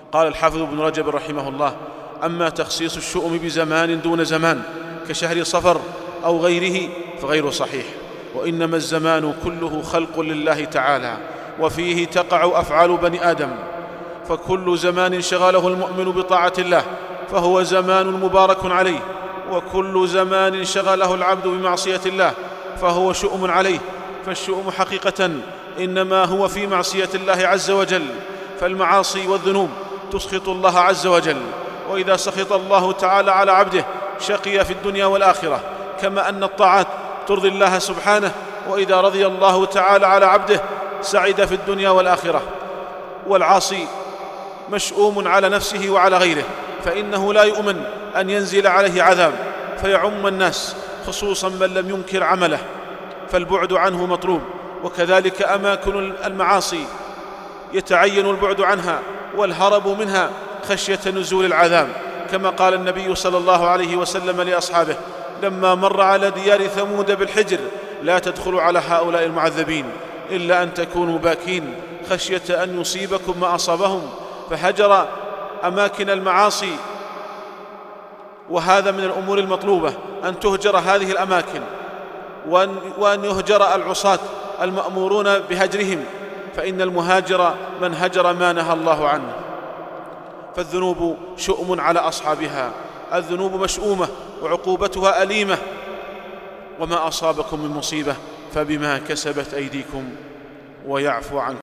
قال الحافظ ابن رجب رحمه الله: أما تخصيص الشؤم بزمان دون زمان كشهر صفر أو غيره فغير صحيح، وإنما الزمان كله خلق لله تعالى، وفيه تقع أفعال بني آدم، فكل زمان شغله المؤمن بطاعة الله فهو زمان مبارك عليه، وكل زمان شغله العبد بمعصية الله فهو شؤم عليه. فالشؤم حقيقة إنما هو في معصية الله عز وجل، فالمعاصي والذنوب تسخط الله عز وجل، وإذا سخط الله تعالى على عبده شقي في الدنيا والآخرة، كما أن الطاعات ترضي الله سبحانه، وإذا رضي الله تعالى على عبده سعد في الدنيا والآخرة. والعاصي مشؤوم على نفسه وعلى غيره، فإنه لا يؤمن أن ينزل عليه عذاب فيعم الناس، خصوصا من لم ينكر عمله، فالبعد عنه مطلوب. وكذلك أماكن المعاصي يتعين البعد عنها والهرب منها خشية نزول العذاب، كما قال النبي صلى الله عليه وسلم لأصحابه لما مر على ديار ثمود بالحجر: لا تدخلوا على هؤلاء المعذبين إلا أن تكونوا باكين خشية أن يصيبكم ما أصابهم. فهجر أماكن المعاصي، وهذا من الأمور المطلوبة أن تهجر هذه الأماكن، وأن يهجر العصاة المأمورون بهجرهم، فإن المهاجر من هجر ما نهى الله عنه. فالذنوب شؤم على أصحابها، الذنوب مشؤومة وعقوبتها أليمة، وما أصابكم من مصيبة فبما كسبت أيديكم ويعفو عن